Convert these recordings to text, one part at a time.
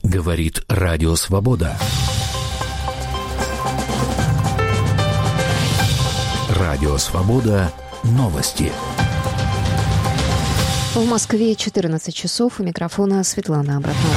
Говорит Радио Свобода. Радио Свобода. Новости. В Москве 14 часов. У микрофона Светлана Абратнова.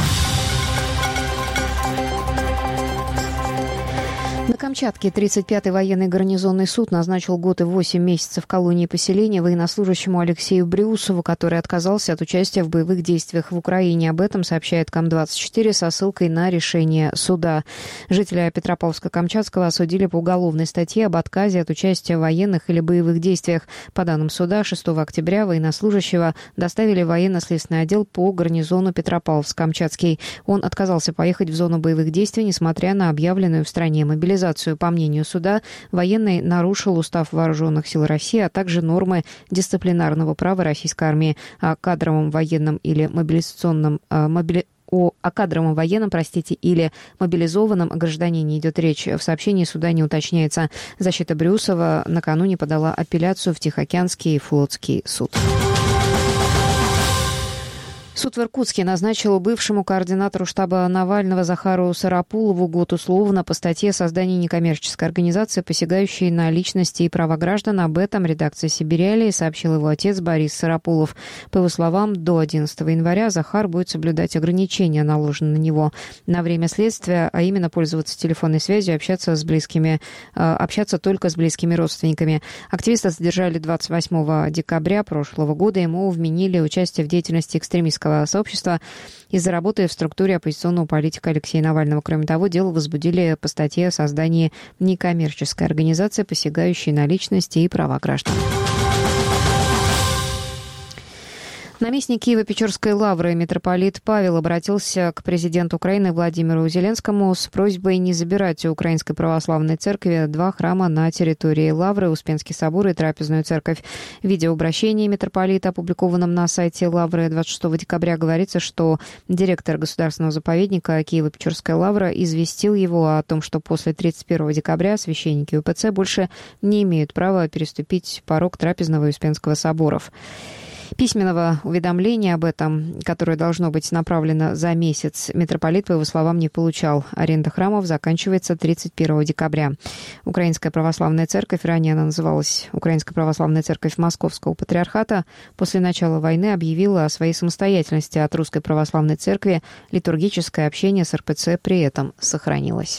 На Камчатке 35-й военный гарнизонный суд назначил год и 8 месяцев колонии поселения военнослужащему Алексею Брюсову, который отказался от участия в боевых действиях в Украине. Об этом сообщает КАМ-24 со ссылкой на решение суда. Жителя Петропавловска-Камчатского осудили по уголовной статье об отказе от участия в военных или боевых действиях. По данным суда, 6 октября военнослужащего доставили в военно-следственный отдел по гарнизону Петропавловск-Камчатский. Он отказался поехать в зону боевых действий, несмотря на объявленную в стране мобилизацию. По мнению суда, военный нарушил Устав Вооруженных сил России, а также нормы дисциплинарного права российской армии. О кадровом военном или мобилизационном о кадровом военном, или мобилизованном гражданине идет речь. В сообщении суда не уточняется. Защита Брюсова накануне подала апелляцию в Тихоокеанский флотский суд. Суд в Иркутске назначил бывшему координатору штаба Навального Захару Сарапулову год условно по статье о создании некоммерческой организации, посягающей на личности и права граждан. Об этом редакция «Сибиряли» сообщил его отец Борис Сарапулов. По его словам, до 11 января Захар будет соблюдать ограничения, наложенные на него на время следствия, а именно пользоваться телефонной связью, общаться только с близкими родственниками. Активиста задержали 28 декабря прошлого года. Ему вменили участие в деятельности экстремистского сообщества из-за работы в структуре оппозиционного политика Алексея Навального. Кроме того, дело возбудили по статье о создании некоммерческой организации, посягающей на личности и права граждан. Наместник Киево-Печорской лавры митрополит Павел обратился к президенту Украины Владимиру Зеленскому с просьбой не забирать у Украинской православной церкви 2 храма на территории лавры, Успенский собор и Трапезную церковь. В видеообращении митрополита, опубликованном на сайте лавры 26 декабря, говорится, что директор государственного заповедника Киево-Печорская лавра известил его о том, что после 31 декабря священники УПЦ больше не имеют права переступить порог Трапезного и Успенского соборов. Письменного уведомления об этом, которое должно быть направлено за месяц, митрополит, по его словам, не получал. Аренда храмов заканчивается 31 декабря. Украинская православная церковь, ранее она называлась Украинская православная церковь Московского патриархата, после начала войны объявила о своей самостоятельности от Русской православной церкви. Литургическое общение с РПЦ при этом сохранилось.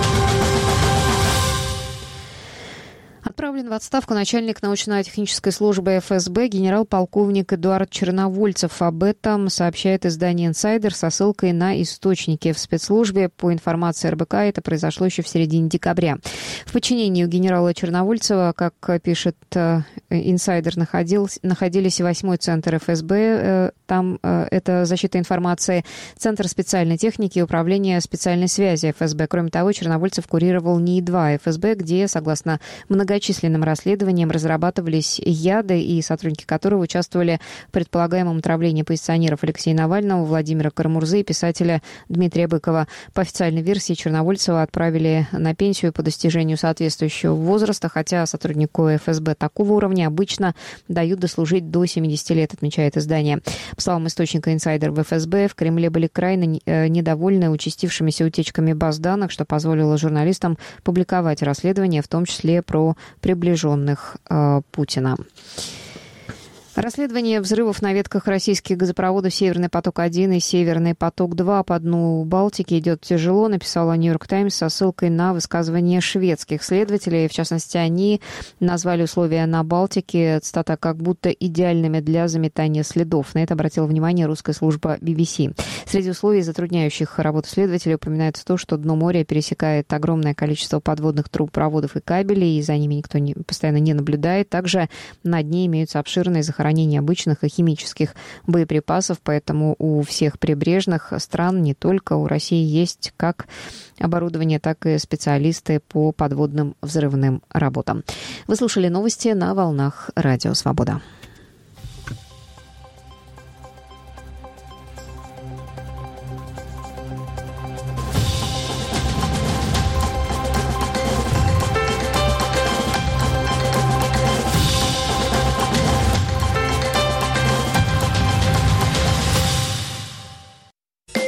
Отправлен в отставку начальник научно-технической службы ФСБ генерал-полковник Эдуард Черновольцев. Об этом сообщает издание «Инсайдер» со ссылкой на источники в спецслужбе. По информации РБК, это произошло еще в середине декабря. В подчинении у генерала Черновольцева, как пишет «Инсайдер», находились 8-й центр ФСБ, там это защита информации, Центр специальной техники и управление специальной связи ФСБ. Кроме того, Черновольцев курировал НИИ-2 ФСБ, где, согласно многочисленным расследованиям, разрабатывались яды, и сотрудники которого участвовали в предполагаемом отравлении оппозиционеров Алексея Навального, Владимира Карамурзы и писателя Дмитрия Быкова. По официальной версии, Черновольцева отправили на пенсию по достижению соответствующего возраста, хотя сотруднику ФСБ такого уровня обычно дают дослужить до 70 лет, отмечает издание. По словам источника «Инсайдер» в ФСБ, в Кремле были крайне недовольны участившимися утечками баз данных, что позволило журналистам публиковать расследование, в том числе про приближенных Путина. Расследование взрывов на ветках российских газопроводов «Северный поток-1» и «Северный поток-2» по дну Балтики идет тяжело, написала «Нью-Йорк Таймс» со ссылкой на высказывание шведских следователей. В частности, они назвали условия на Балтике, цитата, как будто идеальными для заметания следов. На это обратила внимание русская служба BBC. Среди условий, затрудняющих работу следователей, упоминается то, что дно моря пересекает огромное количество подводных труб, проводов и кабелей, и за ними никто постоянно не наблюдает. Также на дне имеются обширные захоронения обычных и химических боеприпасов, поэтому у всех прибрежных стран, не только у России, есть как оборудование, так и специалисты по подводным взрывным работам. Вы слушали новости на волнах Радио Свобода.